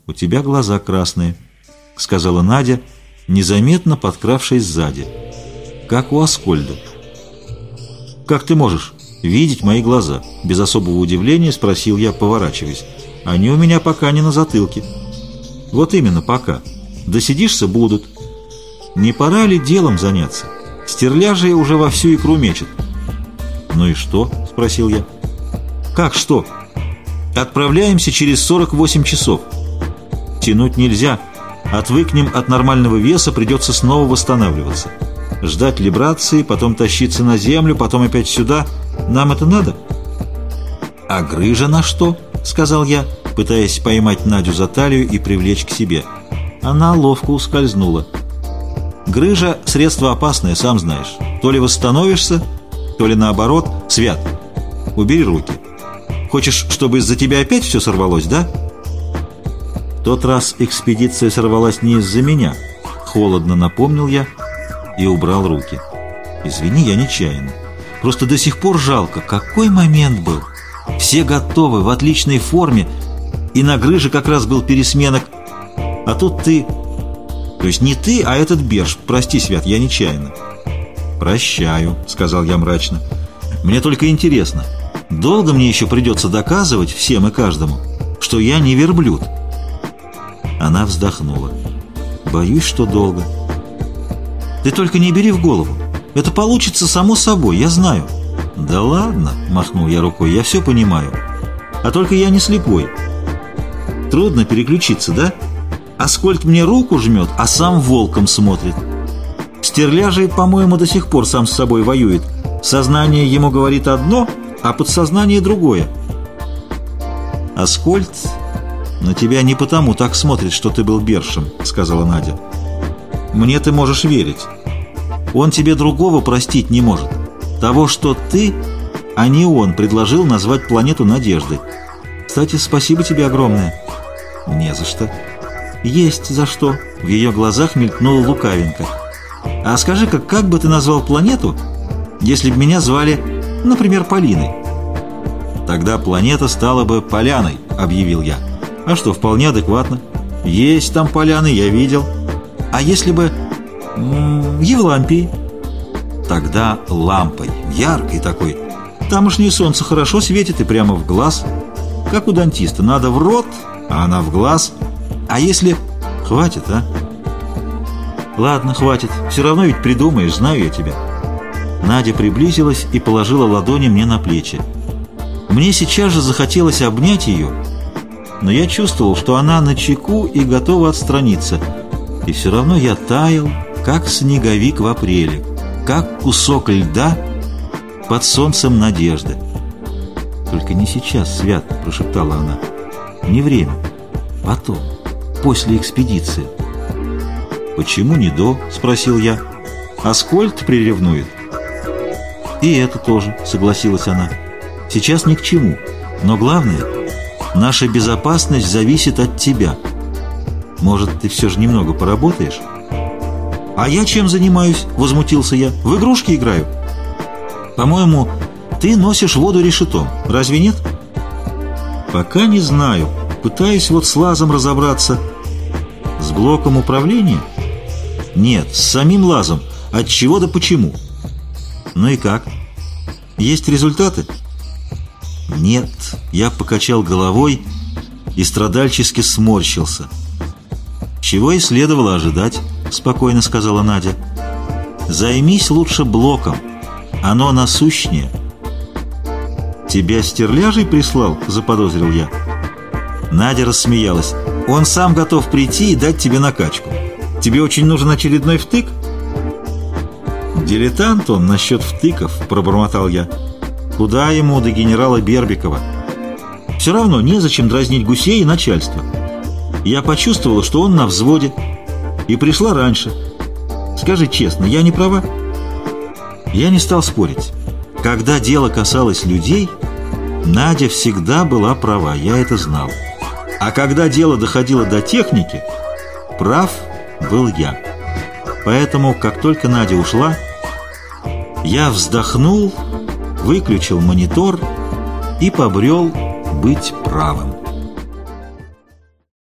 «У тебя глаза красные», — сказала Надя, незаметно подкравшись сзади, как у Аскольда. «Как ты можешь видеть мои глаза?» — без особого удивления спросил я, поворачиваясь. «Они у меня пока не на затылке». «Вот именно, пока. Досидишься — будут. Не пора ли делом заняться? Стерляжие уже во всю икру мечет». «Ну и что?» — спросил я. «Как что? Отправляемся через 48 часов. Тянуть нельзя. Отвыкнем от нормального веса, придется снова восстанавливаться. Ждать либрации, потом тащиться на землю, потом опять сюда. Нам это надо?» «А грыжа на что?» — сказал я, пытаясь поймать Надю за талию и привлечь к себе. Она ловко ускользнула. «Грыжа — средство опасное, сам знаешь. То ли восстановишься, то ли наоборот. Свят, убери руки. Хочешь, чтобы из-за тебя опять все сорвалось, да?» «В тот раз экспедиция сорвалась не из-за меня», — холодно напомнил я и убрал руки. «Извини, я нечаянно. Просто до сих пор жалко. Какой момент был! Все готовы, в отличной форме, и на грыже как раз был пересменок. А тут ты... То есть не ты, а этот Берж. Прости, Свят, я нечаянно». «Прощаю», — сказал я мрачно. «Мне только интересно, долго мне еще придется доказывать всем и каждому, что я не верблюд?» Она вздохнула. «Боюсь, что долго». «Ты только не бери в голову. Это получится само собой, я знаю». «Да ладно», — махнул я рукой, — «я все понимаю. А только я не слепой. Трудно переключиться, да? Аскольд мне руку жмет, а сам волком смотрит. Стерляжий, по-моему, до сих пор сам с собой воюет. Сознание ему говорит одно, а подсознание другое». «Аскольд на тебя не потому так смотрит, что ты был Бершем», — сказала Надя. «Мне ты можешь верить. Он тебе другого простить не может. Того, что ты, а не он, предложил назвать планету Надеждой. Кстати, спасибо тебе огромное». «Не за что». «Есть за что». В ее глазах мелькнула лукавинка. «А скажи-ка, как бы ты назвал планету, если бы меня звали, например, Полиной?» «Тогда планета стала бы Поляной», — объявил я. «А что, вполне адекватно. Есть там поляны, я видел. А если бы Евлампией?» «Тогда лампой, яркой такой. Тамошнее солнце хорошо светит и прямо в глаз. Как у дантиста, надо в рот, а она в глаз. А если...» «Хватит, а?» «Ладно, хватит. Все равно ведь придумаешь, знаю я тебя». Надя приблизилась и положила ладони мне на плечи. Мне сейчас же захотелось обнять ее, но я чувствовал, что она начеку и готова отстраниться. И все равно я таял, как снеговик в апреле, как кусок льда под солнцем надежды. «Только не сейчас, Свят», — прошептала она. «Не время. Потом, после экспедиции». «Почему не до?» — спросил я. «Аскольд приревнует». «И это тоже», — согласилась она. «Сейчас ни к чему. Но главное, наша безопасность зависит от тебя. Может, ты все же немного поработаешь?» «А я чем занимаюсь?» — возмутился я. «В игрушки играю». «По-моему, ты носишь воду решетом. Разве нет?» «Пока не знаю. Пытаюсь вот с лазом разобраться». «С блоком управления?» «Нет, с самим лазом. От чего да почему». «Ну и как? Есть результаты?» «Нет», — я покачал головой и страдальчески сморщился. «Чего и следовало ожидать», — спокойно сказала Надя. «Займись лучше блоком. Оно насущнее». «Тебя стерляжий прислал?» — заподозрил я. Надя рассмеялась. «Он сам готов прийти и дать тебе накачку. Тебе очень нужен очередной втык?» «Дилетант он насчет втыков», — пробормотал я. «Куда ему до генерала Бербикова? Все равно незачем дразнить гусей и начальство. Я почувствовала, что он на взводе, и пришла раньше. Скажи честно, я не права?» Я не стал спорить. Когда дело касалось людей, Надя всегда была права, я это знал. А когда дело доходило до техники, прав был я. Поэтому, как только Надя ушла, я вздохнул, выключил монитор и побрел быть правым.